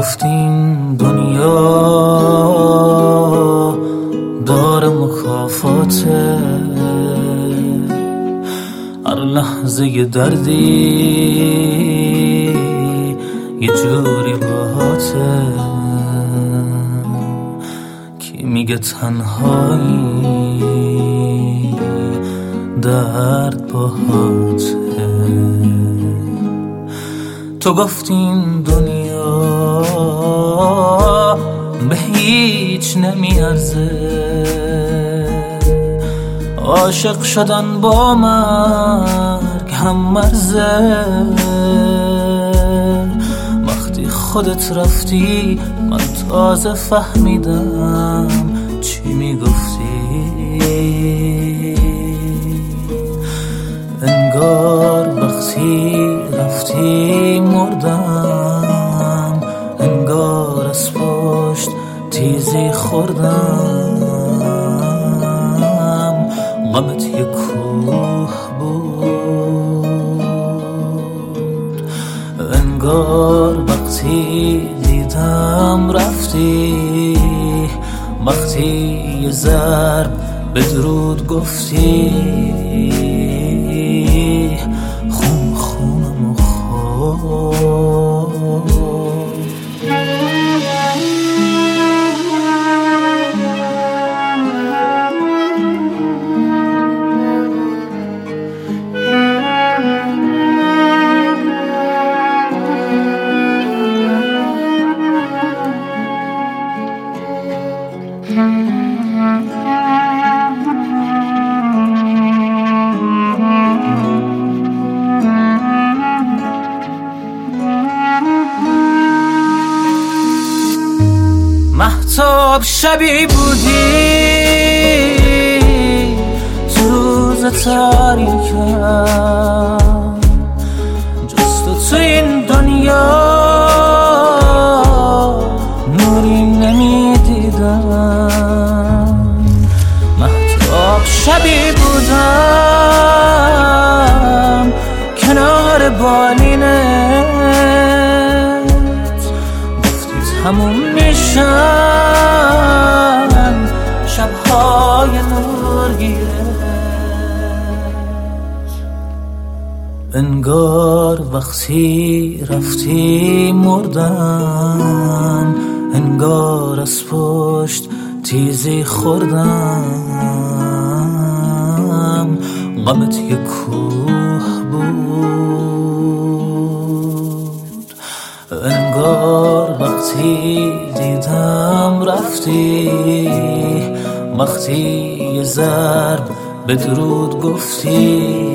گفتی این دنیا دار مکافاته، هر لحظه دردی یه جوری باهاته. کی میگه تنهایی درد باهاته؟ تو گفتی این دنیا به هیچ نمیارزه، عاشق شدن با مرگ هم مرزه. وقتی خودت رفتی من تازه فهمیدم چی میگفتی. انگار وقتی رفتی مردم، انگار از پشت تیزی خوردم. غمت یه کوه بود، انگار وقتی دیدم رفتی، وقتی یه ضرب به درود گفتی، خون خونم خورد. مهتاب شبی بودی تو روز تاریکم، جز تو این دنیا نوری نمیدیدم. مهتاب شبی بودم کنار بالینت، گفتی تموم میشن شبهای نورگیرت. انگار وقتی رفتی مردم، انگار از پشت تیزی خوردم. غمت یه کوه بود، انگار وقتی دیدم رفتی، وقتی یه ضرب به درود گفتی،